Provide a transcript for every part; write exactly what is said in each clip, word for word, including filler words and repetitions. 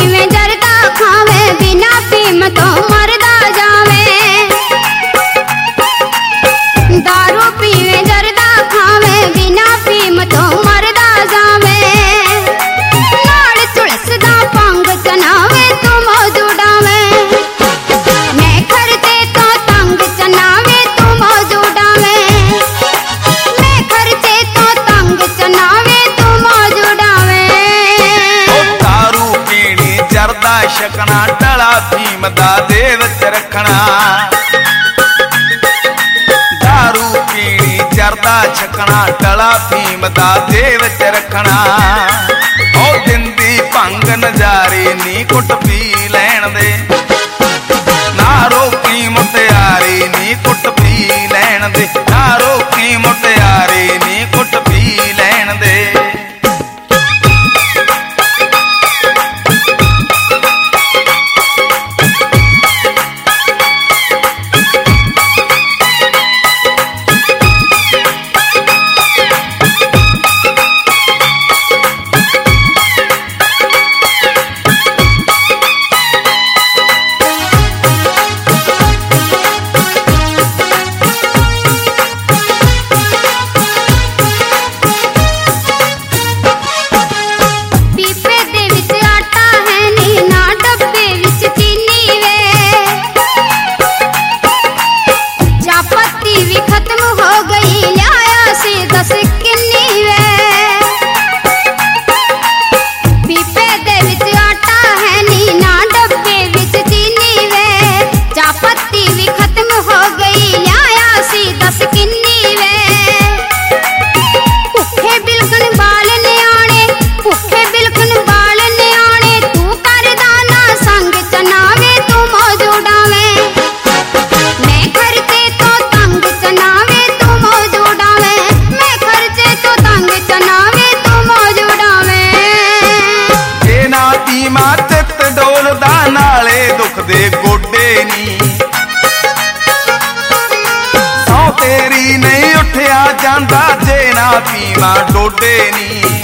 पीवे जरदा खावे बिना पीम तो मरदा जावे। दारू पीवे जरदा खावे बिना पीम तो मरदा जावे। नाल तुलसदा पंग चनावे तू मौज उड़ावे। मैं खर्चे तो तंग चनावे तू मौज उड़ावे। मैं खर्चे तो तंग चनावे तू मौज उड़ावे। दारू पीनी जरदा छकना टला भीम दा दे विच रखना। दारू पीनी जरदा छकना टला भीम दा दे विच रखना। ओ जिंदी भंग नजारे नी कुट पी लैण दे। ना रोकी मुटियारे नी कुट पी लैण दे। ना रोकी मुटियारे नी कुट पी लैण दे। तेरी नहीं उठिया जांदा जे ना पीवा डोडे नी।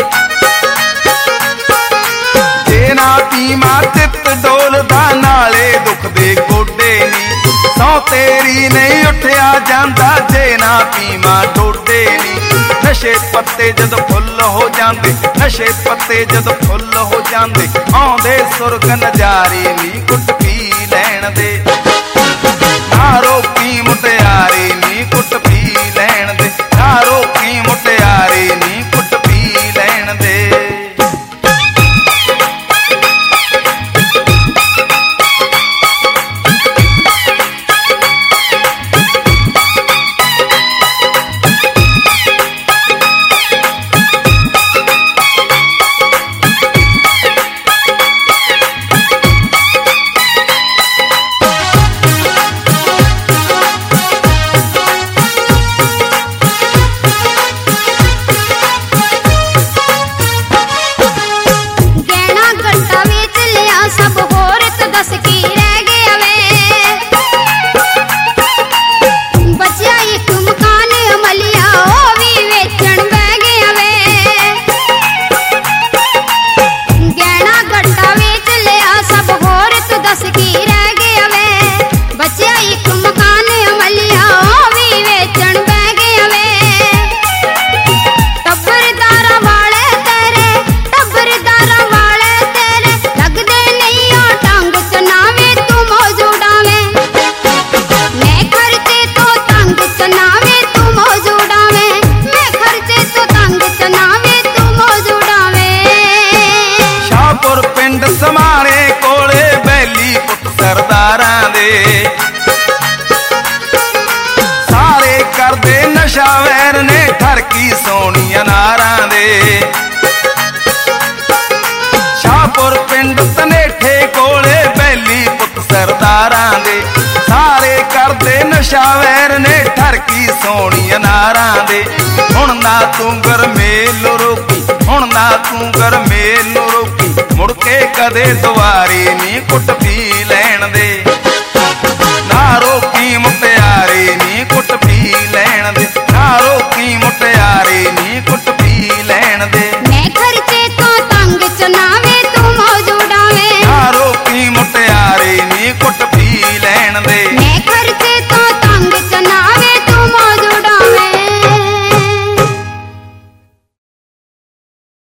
जे ना पीवा चित डोलदा नाले दुख दे गोडे नी। सौ तेरी नहीं उठिया जांदा जे ना पीवा डोडे नी। नशे पत्ते जद फुल हो जांदे। नशे पत्ते जद फुल हो जांदे। आउंदे सुरग नजारे नी कुट पी लैण दे। ना रोकी मुटियारे नी कुट पी लैण दे। ना रोकी मुटियारे नी कुट पी लैण दे। सारे करदे नशा वैर ने ठरकी सोनिया नारां दे। शाहपुर पिंड तनेठे कोले बैली पुत सरदारां दे। सारे करदे नशा वैर ने ठरकी सोनिया नारां दे। हुण ना तू गरमेल रोकी। हुण ना तू गरमेल रोकी। मुड़ के कदे दुआरे नी कुट पी लैण दे।